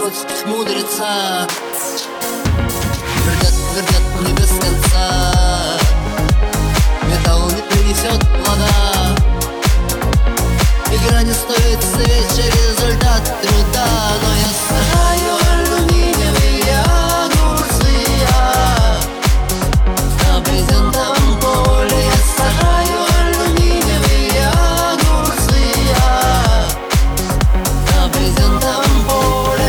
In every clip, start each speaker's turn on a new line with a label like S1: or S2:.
S1: хоть мудреца. Твердят не без конца, металл не принесет плода. Игра не стоит свечи, результат труда. Но я сажаю алюминиевые огурцы, на брезентовом поле. Я сажаю алюминиевые огурцы, на брезентовом поле.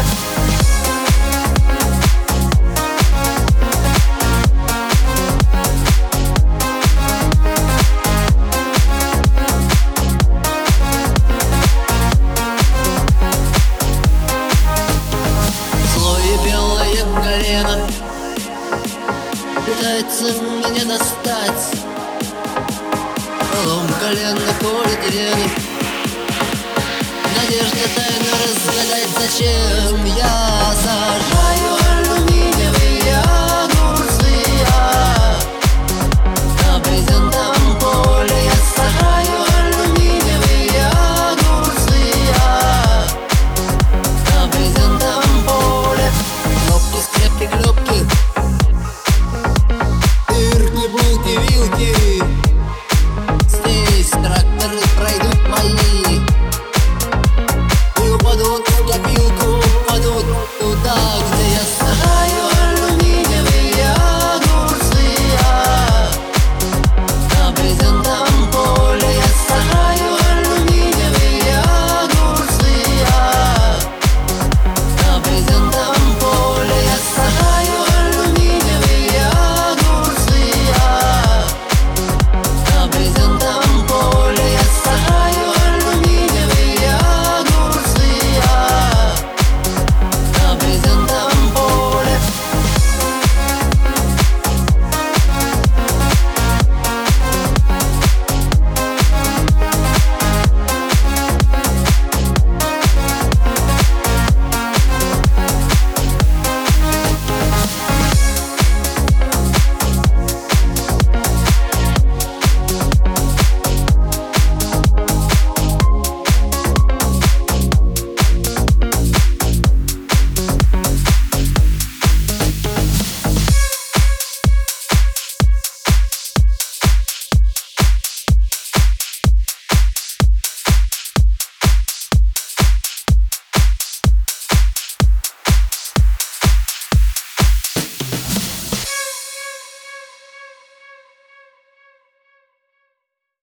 S1: Пытается меня достать полом колен на поле деревни. Надежда тайно